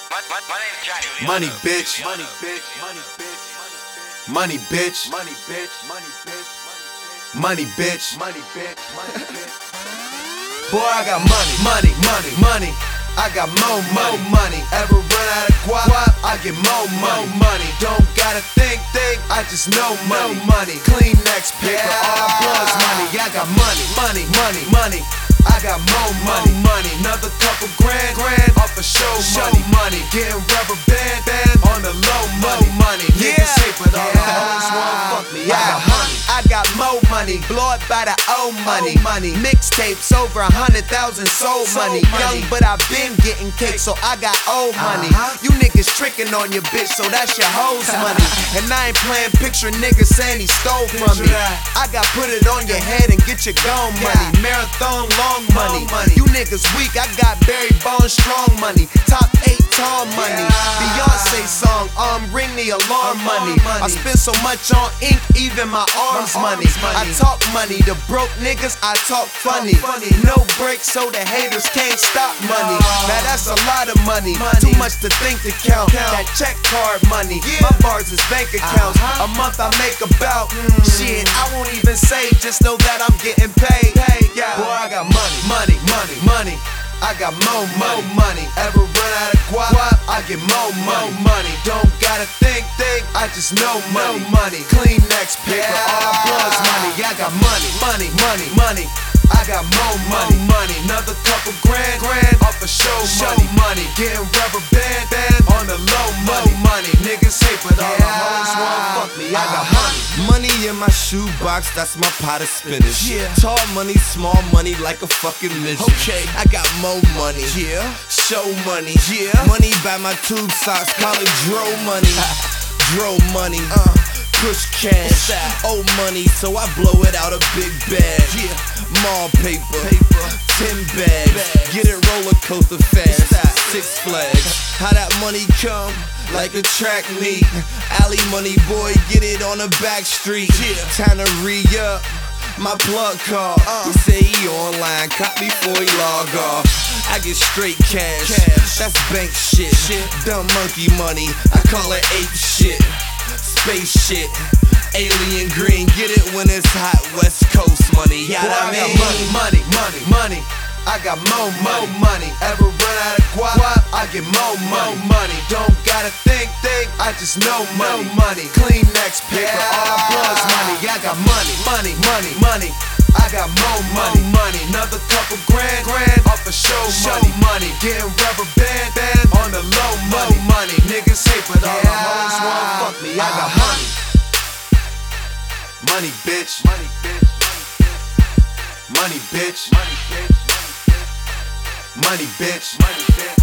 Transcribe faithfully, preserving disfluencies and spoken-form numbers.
Money bitch. Money bitch. Money bitch. Money bitch. Money bitch. Money bitch. Boy, I got money, money, money, money. I got more, more money. Ever run out of guap? I get more, more money. Don't gotta think, think. I just know money, money. Clean next paper, all bloods money. I got money, money, money, money. I got more money, money. Another couple grand, grand off a show, show money. Getting rubber band, band on the low money, money. Niggas say, but all the hoes wanna fuck me. I got money. I got more money, blow it by the old money. money. Mixtapes over a hundred thousand sold money. Young, but I been getting cake, so I got old money. You niggas tricking on your bitch, so that's your hoes money. And I ain't playing picture niggas saying he stole from me. I got put it on your head and get your gone money. Marathon long money. You niggas weak, I got Barry Bonds strong money. Top eight tall money. Beyonce song, um, ring the alarm money. I spend so much on ink, even my arms money. I talk money, the broke niggas, I talk funny. No breaks, so the haters can't stop money. Now that's a lot of money, too much to think to count. That check card money, my bars is bank accounts. A month I make about, shit, I won't even say, just know that I'm getting paid. Boy, I got money, money, money, money. I got more, more money. Ever run out of guap? I get more, more money. Don't gotta think, think. I just know money, money. Clean next paper, all bloods money. I got money, money, money, money. I got more money, money. Another couple grand, grand off a show, money, money. Getting rubber band, band on the low money, money. Niggas hate, but all the hoes wanna fuck me. I got money. Money in my shoebox, that's my pot of spinach. Yeah. Tall money, small money, like a fucking midget. Okay. I got more money. Yeah. Show money. Yeah. Money by my tube socks, call it dro money. Dro money. Uh. Push cash. Old money, so I blow it out a big bag. Yeah. Mall paper. Paper. Ten bags. Bags. Get it roller coaster fast. Stop. Six flags. How that money come? Like a track meet. Alley money boy, get it on the back street. Yeah. Time to re-up. My plug call. Uh. He say he online, cop before he log off. I get straight cash. Cash. That's bank shit. Shit. Dumb monkey money. I call it ape shit. Space shit. Alien green. Get it when it's hot. West Coast money. Yeah, Boy, I I got mean. money, money, money, money. I got more, more money. Ever run out of guap? I get more, more money. Don't gotta think, think. I just know money, money. Clean next paper, all bloods money. I got money, money, money, money. I got more money, money. Another couple grand, grand off a show, money, money. Getting rubber band, band on the low money, money. Niggas hate, but all the hoes wanna fuck me. I got money, money, bitch, money, bitch, money, bitch, money, bitch. Money, bitch. Money, bitch.